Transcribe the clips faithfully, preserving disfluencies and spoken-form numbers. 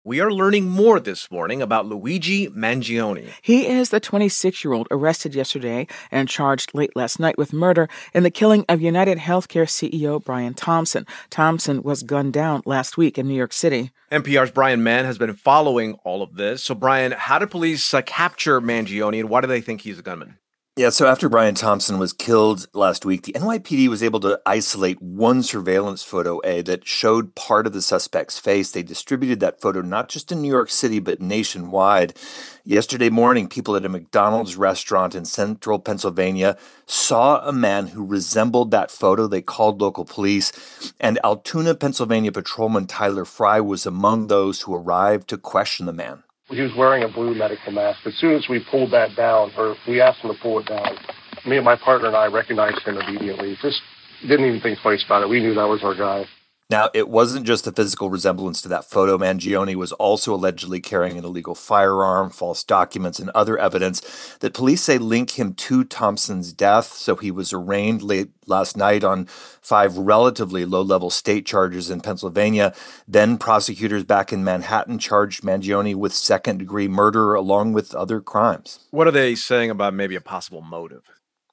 We are learning more this morning about Luigi Mangione. He is the twenty-six-year-old arrested yesterday and charged late last night with murder in the killing of United Healthcare C E O Brian Thompson. Thompson was gunned down last week in New York City. N P R's Brian Mann has been following all of this. So, Brian, how did police uh, capture Mangione, and why do they think he's a gunman? Yeah, so after Brian Thompson was killed last week, the N Y P D was able to isolate one surveillance photo, A, that showed part of the suspect's face. They distributed that photo not just in New York City, but nationwide. Yesterday morning, people at a McDonald's restaurant in central Pennsylvania saw a man who resembled that photo. They called local police, and Altoona, Pennsylvania patrolman Tyler Fry was among those who arrived to question the man. He was wearing a blue medical mask. As soon as we pulled that down, or we asked him to pull it down, me and my partner and I recognized him immediately. Just didn't even think twice about it. We knew that was our guy. Now, it wasn't just the physical resemblance to that photo. Mangione was also allegedly carrying an illegal firearm, false documents, and other evidence that police say link him to Thompson's death. So he was arraigned late last night on five relatively low-level state charges in Pennsylvania. Then prosecutors back in Manhattan charged Mangione with second-degree murder along with other crimes. What are they saying about maybe a possible motive?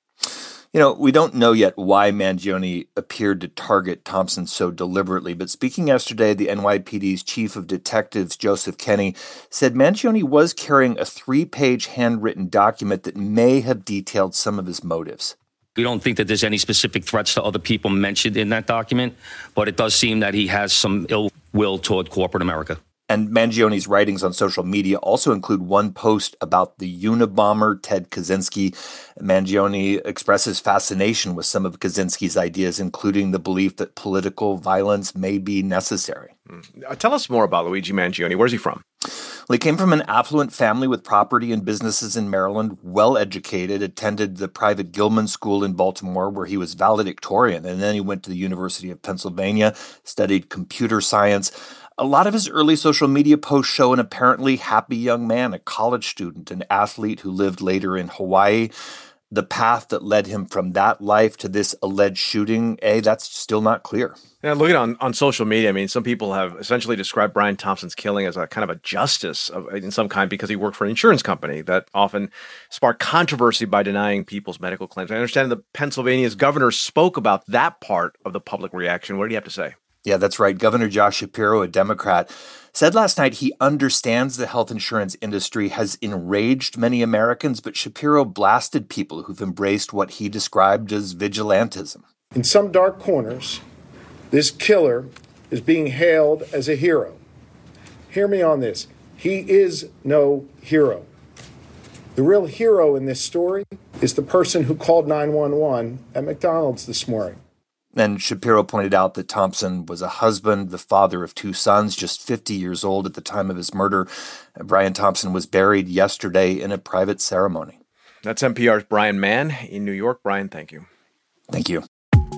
You know, we don't know yet why Mangione appeared to target Thompson so deliberately, but speaking yesterday, the N Y P D's chief of detectives, Joseph Kenney, said Mangione was carrying a three-page handwritten document that may have detailed some of his motives. We don't think that there's any specific threats to other people mentioned in that document, but it does seem that he has some ill will toward corporate America. And Mangione's writings on social media also include one post about the Unabomber, Ted Kaczynski. Mangione expresses fascination with some of Kaczynski's ideas, including the belief that political violence may be necessary. Mm. Tell us more about Luigi Mangione. Where's he from? Well, he came from an affluent family with property and businesses in Maryland, well-educated, attended the private Gilman School in Baltimore, where he was valedictorian, and then he went to the University of Pennsylvania, studied computer science. A lot of his early social media posts show an apparently happy young man, a college student, an athlete who lived later in Hawaii. The path that led him from that life to this alleged shooting, A, that's still not clear. Yeah, looking on, on social media, I mean, some people have essentially described Brian Thompson's killing as a kind of a justice of, in some kind because he worked for an insurance company that often sparked controversy by denying people's medical claims. I understand that Pennsylvania's governor spoke about that part of the public reaction. What did he have to say? Yeah, that's right. Governor Josh Shapiro, a Democrat, said last night he understands the health insurance industry has enraged many Americans, but Shapiro blasted people who've embraced what he described as vigilantism. In some dark corners, this killer is being hailed as a hero. Hear me on this. He is no hero. The real hero in this story is the person who called nine one one at McDonald's this morning. And Shapiro pointed out that Thompson was a husband, the father of two sons, just fifty years old at the time of his murder. Brian Thompson was buried yesterday in a private ceremony. That's N P R's Brian Mann in New York. Brian, thank you. Thank you.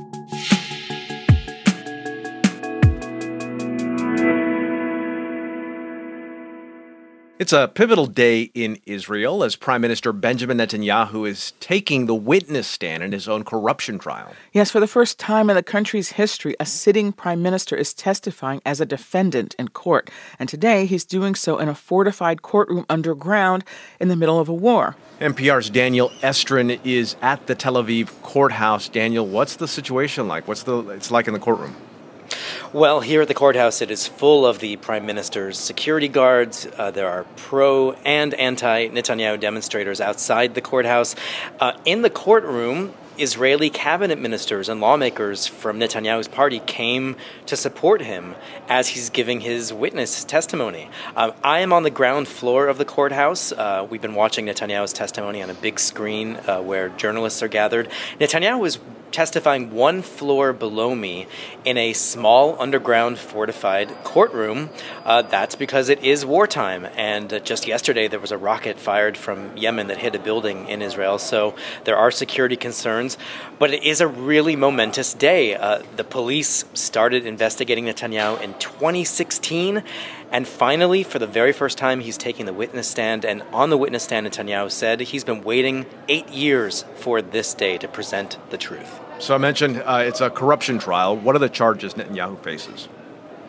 It's a pivotal day in Israel as Prime Minister Benjamin Netanyahu is taking the witness stand in his own corruption trial. Yes, for the first time in the country's history, a sitting prime minister is testifying as a defendant in court. And today, he's doing so in a fortified courtroom underground in the middle of a war. N P R's Daniel Estrin is at the Tel Aviv courthouse. Daniel, what's the situation like? What's the it's like in the courtroom? Well, here at the courthouse, it is full of the Prime Minister's security guards. Uh, there are pro- and anti-Netanyahu demonstrators outside the courthouse. Uh, in the courtroom, Israeli cabinet ministers and lawmakers from Netanyahu's party came to support him as he's giving his witness testimony. Um, I am on the ground floor of the courthouse. Uh, we've been watching Netanyahu's testimony on a big screen uh, where journalists are gathered. Netanyahu is testifying one floor below me in a small underground fortified courtroom. Uh, that's because it is wartime. And uh, just yesterday, there was a rocket fired from Yemen that hit a building in Israel. So there are security concerns. But it is a really momentous day. Uh, the police started investigating Netanyahu in twenty sixteen. And finally, for the very first time, he's taking the witness stand. And on the witness stand, Netanyahu said he's been waiting eight years for this day to present the truth. So I mentioned uh, it's a corruption trial. What are the charges Netanyahu faces?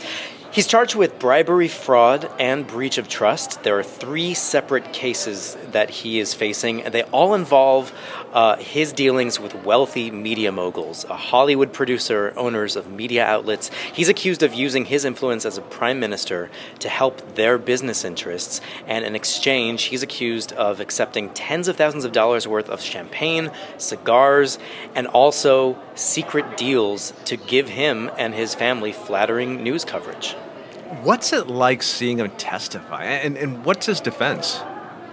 He's charged with bribery, fraud, and breach of trust. There are three separate cases that he is facing, and they all involve uh, his dealings with wealthy media moguls, a Hollywood producer, owners of media outlets. He's accused of using his influence as a prime minister to help their business interests, and in exchange, he's accused of accepting tens of thousands of dollars worth of champagne, cigars, and also secret deals to give him and his family flattering news coverage. What's it like seeing him testify? And, and what's his defense?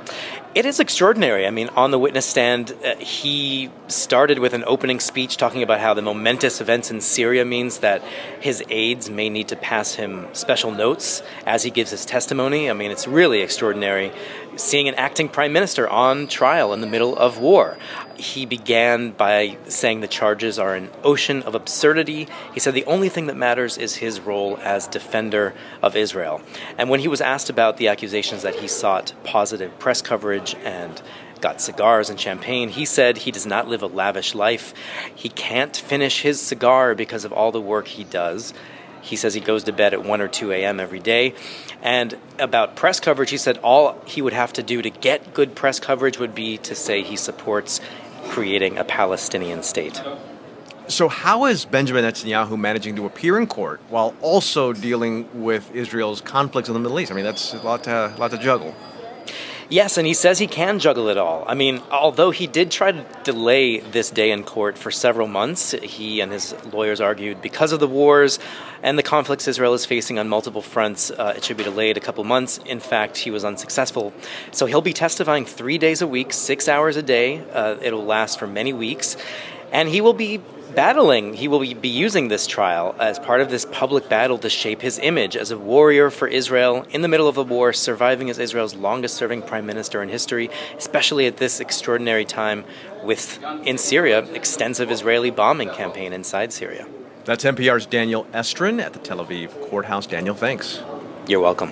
It is extraordinary. I mean, on the witness stand, uh, he started with an opening speech talking about how the momentous events in Syria means that his aides may need to pass him special notes as he gives his testimony. I mean, it's really extraordinary seeing an acting prime minister on trial in the middle of war. He began by saying the charges are an ocean of absurdity. He said the only thing that matters is his role as defender of Israel. And when he was asked about the accusations that he sought positive press coverage and got cigars and champagne, he said he does not live a lavish life. He can't finish his cigar because of all the work he does. He says he goes to bed at one or two a.m. every day. And about press coverage, he said all he would have to do to get good press coverage would be to say he supports creating a Palestinian state. So how is Benjamin Netanyahu managing to appear in court while also dealing with Israel's conflicts in the Middle East? I mean, that's a lot to, a lot to juggle. Yes, and he says he can juggle it all. I mean, although he did try to delay this day in court for several months, he and his lawyers argued because of the wars and the conflicts Israel is facing on multiple fronts, uh, it should be delayed a couple months. In fact, he was unsuccessful. So he'll be testifying three days a week, six hours a day. Uh, it'll last for many weeks. And he will be battling, he will be using this trial as part of this public battle to shape his image as a warrior for Israel in the middle of a war, surviving as Israel's longest-serving prime minister in history, especially at this extraordinary time with, in Syria, extensive Israeli bombing campaign inside Syria. That's N P R's Daniel Estrin at the Tel Aviv courthouse. Daniel, thanks. You're welcome.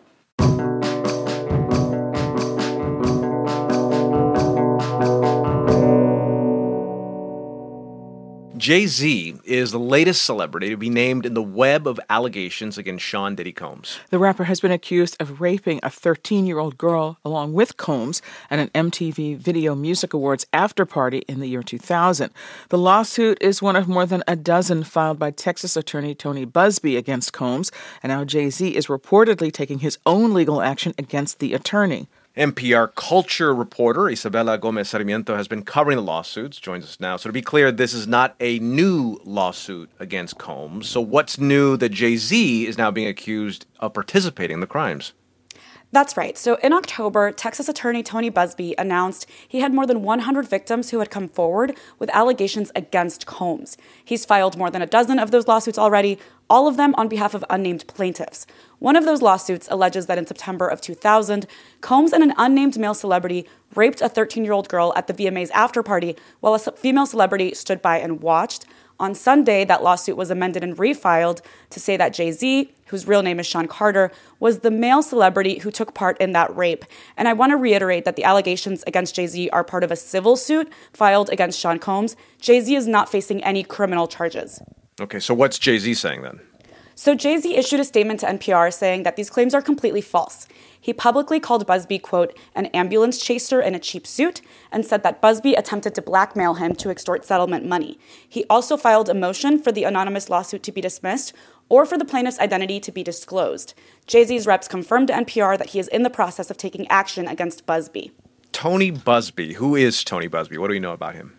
Jay-Z is the latest celebrity to be named in the web of allegations against Sean Diddy Combs. The rapper has been accused of raping a thirteen-year-old girl along with Combs at an M T V Video Music Awards after-party in the year two thousand. The lawsuit is one of more than a dozen filed by Texas attorney Tony Buzbee against Combs, and now Jay-Z is reportedly taking his own legal action against the attorney. N P R culture reporter Isabella Gomez Sarmiento has been covering the lawsuits, joins us now. So to be clear, this is not a new lawsuit against Combs. So what's new that Jay-Z is now being accused of participating in the crimes? That's right. So in October, Texas attorney Tony Buzbee announced he had more than one hundred victims who had come forward with allegations against Combs. He's filed more than a dozen of those lawsuits already, all of them on behalf of unnamed plaintiffs. One of those lawsuits alleges that in September of two thousand, Combs and an unnamed male celebrity raped a thirteen-year-old girl at the V M A's after-party while a female celebrity stood by and watched. On Sunday, that lawsuit was amended and refiled to say that Jay-Z, whose real name is Sean Carter, was the male celebrity who took part in that rape. And I want to reiterate that the allegations against Jay-Z are part of a civil suit filed against Sean Combs. Jay-Z is not facing any criminal charges. Okay, so what's Jay-Z saying then? So Jay-Z issued a statement to N P R saying that these claims are completely false. He publicly called Buzbee, quote, an ambulance chaser in a cheap suit, and said that Buzbee attempted to blackmail him to extort settlement money. He also filed a motion for the anonymous lawsuit to be dismissed or for the plaintiff's identity to be disclosed. Jay-Z's reps confirmed to N P R that he is in the process of taking action against Buzbee. Tony Buzbee. Who is Tony Buzbee? What do we know about him?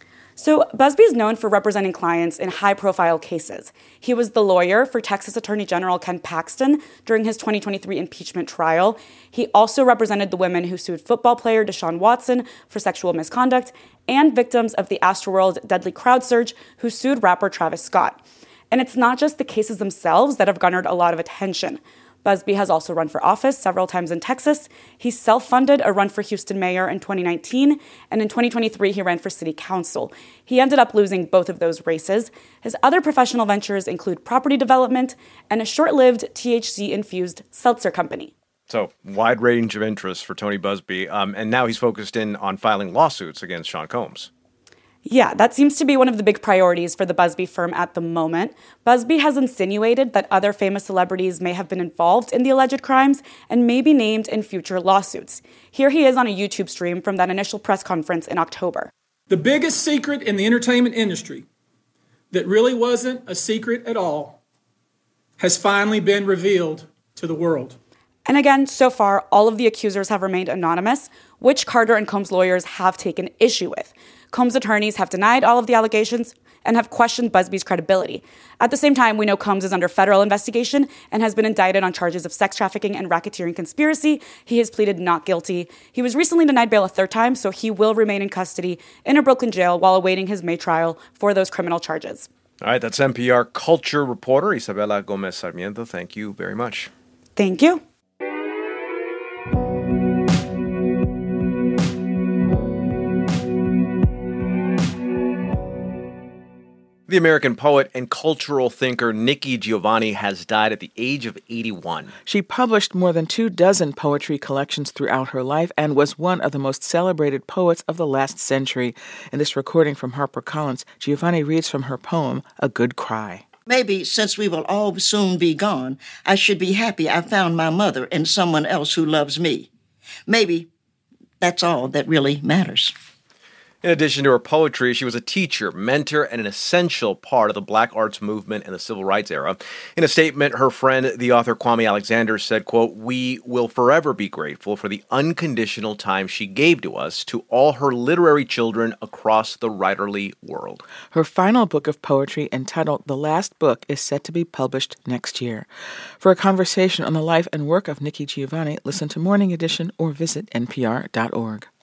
So Buzbee is known for representing clients in high-profile cases. He was the lawyer for Texas Attorney General Ken Paxton during his twenty twenty-three impeachment trial. He also represented the women who sued football player Deshaun Watson for sexual misconduct and victims of the Astroworld deadly crowd surge who sued rapper Travis Scott. And it's not just the cases themselves that have garnered a lot of attention. Buzbee has also run for office several times in Texas. He self-funded a run for Houston mayor in twenty nineteen, and in twenty twenty-three, he ran for city council. He ended up losing both of those races. His other professional ventures include property development and a short-lived T H C-infused seltzer company. So, wide range of interests for Tony Buzbee, um, and now he's focused in on filing lawsuits against Sean Combs. Yeah, that seems to be one of the big priorities for the Busbee firm at the moment. Busbee has insinuated that other famous celebrities may have been involved in the alleged crimes and may be named in future lawsuits. Here he is on a YouTube stream from that initial press conference in October. The biggest secret in the entertainment industry that really wasn't a secret at all has finally been revealed to the world. And again, so far, all of the accusers have remained anonymous, which Carter and Combs' lawyers have taken issue with. Combs' attorneys have denied all of the allegations and have questioned Busbee's credibility. At the same time, we know Combs is under federal investigation and has been indicted on charges of sex trafficking and racketeering conspiracy. He has pleaded not guilty. He was recently denied bail a third time, so he will remain in custody in a Brooklyn jail while awaiting his May trial for those criminal charges. All right, that's N P R culture reporter Isabella Gomez Sarmiento. Thank you very much. Thank you. The American poet and cultural thinker Nikki Giovanni has died at the age of eighty-one. She published more than two dozen poetry collections throughout her life and was one of the most celebrated poets of the last century. In this recording from HarperCollins, Giovanni reads from her poem, A Good Cry. Maybe since we will all soon be gone, I should be happy I found my mother and someone else who loves me. Maybe that's all that really matters. In addition to her poetry, she was a teacher, mentor, and an essential part of the Black arts movement and the Civil Rights era. In a statement, her friend, the author Kwame Alexander, said, quote, "We will forever be grateful for the unconditional time she gave to us, to all her literary children across the writerly world." Her final book of poetry, entitled The Last Book, is set to be published next year. For a conversation on the life and work of Nikki Giovanni, listen to Morning Edition or visit N P R dot org.